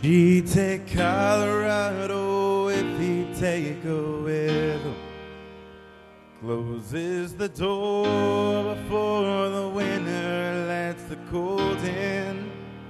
He'd take Colorado if he'd take her with him. Closes the door before the winter lets the cold in.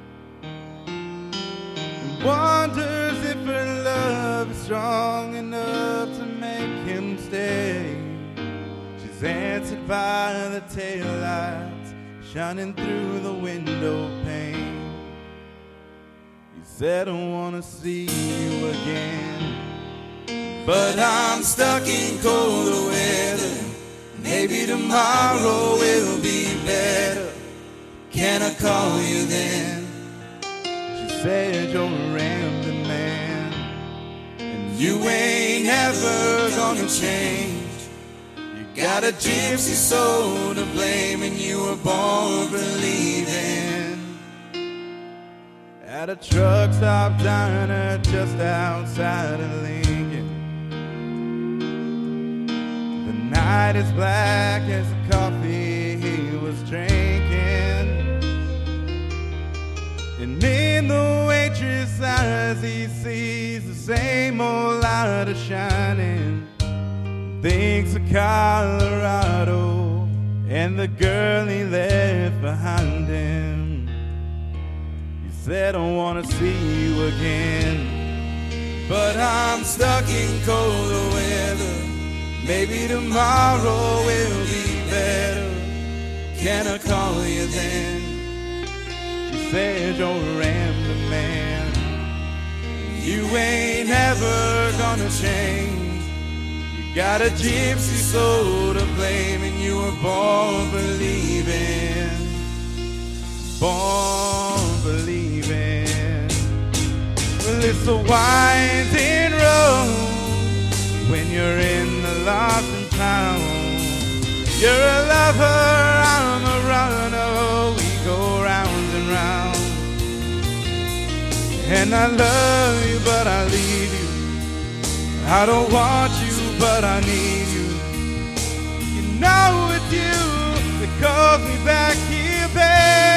And wonders if her love is strong enough to make him stay. She's answered by the taillights shining through the window pane. Said I wanna see you again, but I'm stuck in colder weather. Maybe tomorrow will be better. Can I call you then? She said you're a rambling man, and you ain't never gonna change. You got a gypsy soul to blame, and you were born believing. At a truck stop diner just outside of Lincoln, the night is black as the coffee he was drinking. And in the waitress' eyes he sees the same old light is shining. Thinks of Colorado and the girl he left behind him. Said I wanna see you again, but I'm stuck in colder weather. Maybe tomorrow will be better. Can I call you then? She said you're a rambling man, you ain't never gonna change. You got a gypsy soul to blame, and you were born believing. Born believing. Well, it's a winding road when you're in the lost and found. You're a lover, I'm a runner. We go round and round. And I love you, but I leave you. I don't want you, but I need you. You know it's you that calls me back here, babe.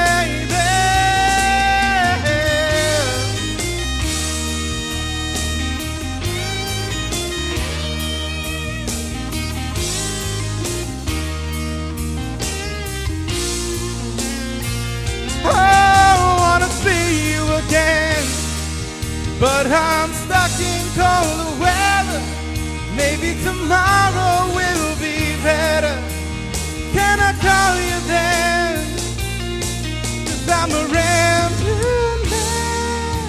But I'm stuck in colder weather. Maybe tomorrow will be better. Can I call you then? 'Cause I'm a rambling man.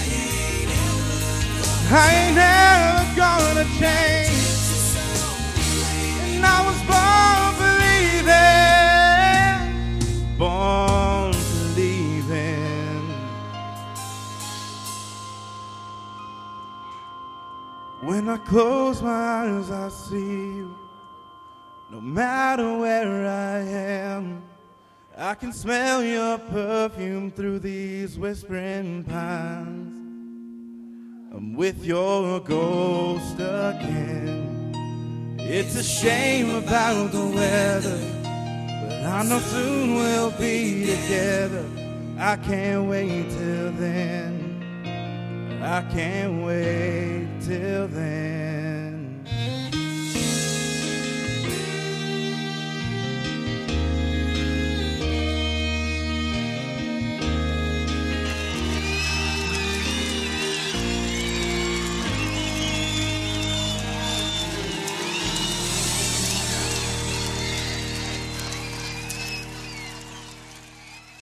I ain't never gonna change. And I was born believing. Born believing. When I close my eyes, I see you. No matter where I am, I can smell your perfume through these whispering pines. I'm with your ghost again. It's a shame about the weather, but I know soon we'll be together. I can't wait till then. I can't wait till then.